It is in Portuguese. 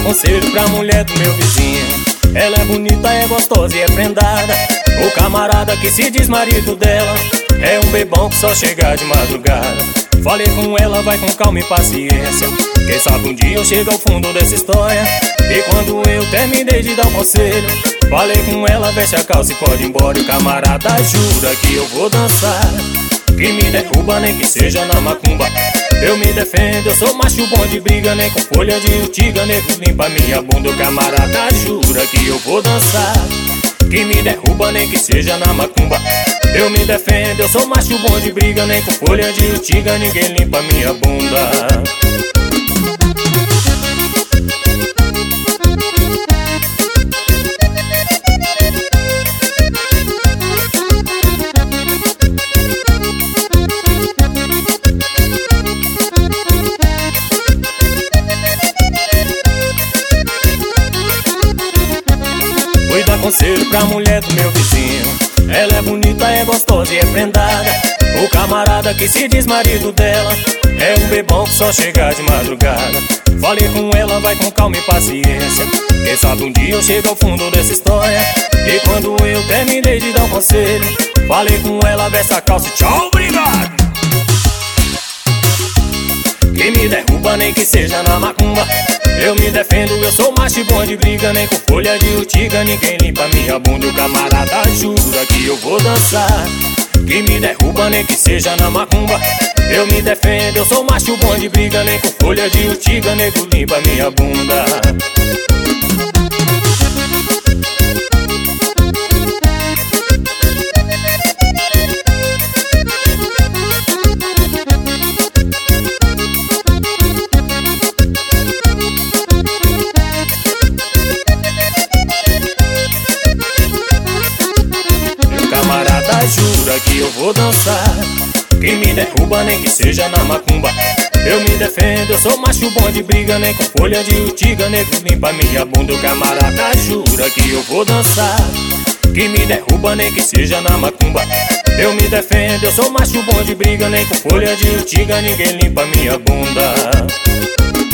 conselho pra mulher do meu vizinho. Ela é bonita, é gostosa e é prendada. O camarada que se diz marido dela é um bebão que só chega de madrugada. Falei com ela, vai com calma e paciência. Quem sabe um dia eu chego ao fundo dessa história. E quando eu terminei de dar o conselho, falei com ela, veste a calça e pode ir embora. E o camarada jura que eu vou dançar, que me derruba nem que seja na macumba. Eu me defendo, eu sou macho bom de briga, nem com folha de urtiga, nego limpa minha bunda. O camarada jura que eu vou dançar, que me derruba nem que seja na macumba. Eu me defendo, eu sou macho bom de briga, nem com folha de urtiga, ninguém limpa minha bunda. Fui dar conselho pra mulher do meu vizinho. Ela é bonita, é gostosa e é prendada. O camarada que se diz marido dela é um bebão que só chega de madrugada. Falei com ela, vai com calma e paciência. Quem sabe um dia eu chego ao fundo dessa história. E quando eu terminei de dar um conselho, falei com ela, veste a calça e tchau, obrigado. Que me derruba nem que seja na macumba. Eu me defendo, eu sou macho bom de briga, nem com folha de urtiga, ninguém limpa minha bunda. O camarada jura que eu vou dançar, que me derruba nem que seja na macumba. Eu me defendo, eu sou macho bom de briga, nem com folha de urtiga, nego limpa minha bunda. Jura que eu vou dançar, que me derruba nem que seja na macumba. Eu me defendo, eu sou macho bom de briga, nem com folha de urtiga, nego limpa minha bunda. O camarada jura que eu vou dançar, que me derruba nem que seja na macumba. Eu me defendo, eu sou macho bom de briga, nem com folha de urtiga, ninguém limpa minha bunda.